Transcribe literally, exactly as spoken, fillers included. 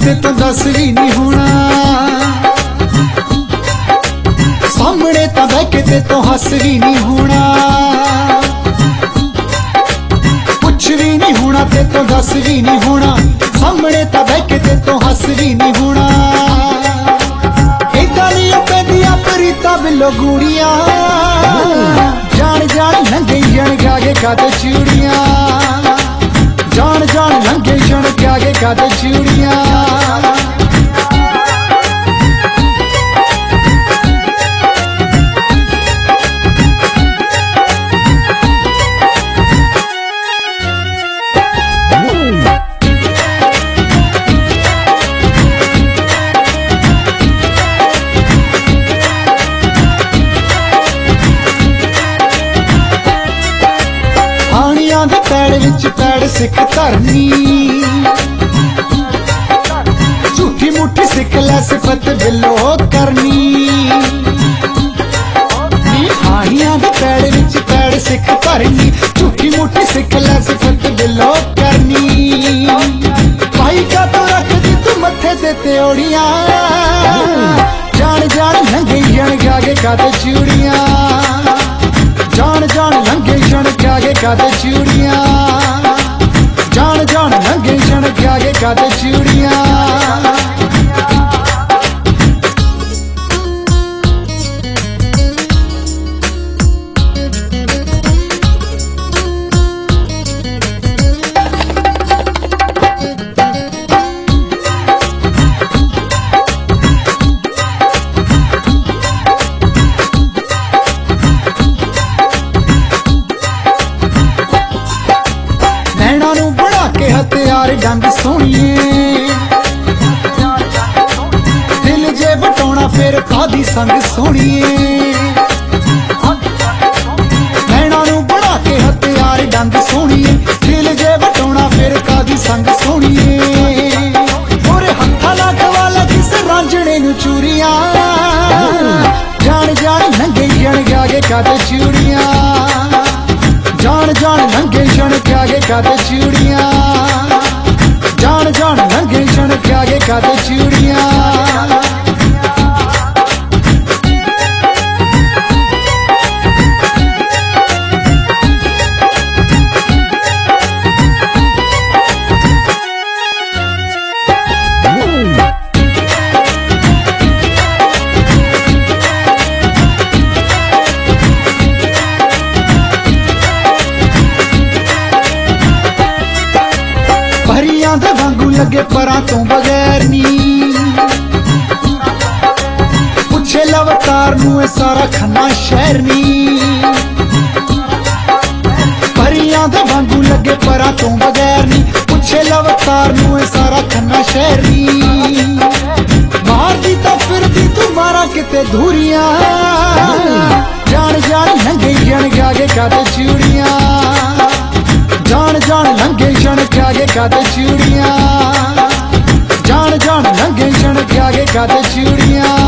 ते तो दस भी नहीं होना, सामने तो बह के ते तो हस भी नहीं होना, कुछ भी नहीं होना ते तो दस भी नहीं होना, सामने तो बह के ते तो हस भी नहीं होना। इदा नहीं पैदिया प्रीता बिलो गुड़िया, जान जान लंघे जन के आगे काते चूड़िया, जान जान लंघे जन के आगे काते चूड़िया। पैड़ विच पैड़ सिख धरनी, झूठी मुठी सिख लै सिफत बिलो करनी। हानिया दे पैड़ विच पैड़ सिख धरनी, झूठी मुठी सिख लै सिफत बिलो करनी। भाई का तो रख दी तू मथे ते त्योड़ियां, जान जान लंघे जन के आगे काते चूड़ियां, जान जान लंघे जन के आगे काते चूड़ियां, जान जान लंघे जन के आगे काते चूड़ियां। हथियार डंग सोहणिए, दिल जे बटाउणा फिर कादी संग सोहणिए। नैना नू बना के हथियार डंग सोहणिए, दिल जे बटाउणा फिर कादी संग सोहणिए। और हत्था लग वाला किस रांझणे नू चूरियां, जान जान लंघे जन के आगे काते चूड़ियां, जान जान लंघे जन के आगे काते चूड़ियां, जान जान लंघे जन के आगे काते चूड़ियां। परियां दे वांगू लगे परां तो बगैर नी, पुछे लवतार नू ए सारा खन्ना शहर नी। परियां दे वांगू लगे परां तो बगैर नी, पुछे लवतार नू ए सारा खन्ना शहर नी। मार दी तो फिर दी तू मारा किते धूरियां, जान जान लंघे जन के आगे काते चूड़ियां, जान जान लंघे जन के आगे काते चूड़ियां, जान जान लंघे जन के आगे काते चूड़ियां।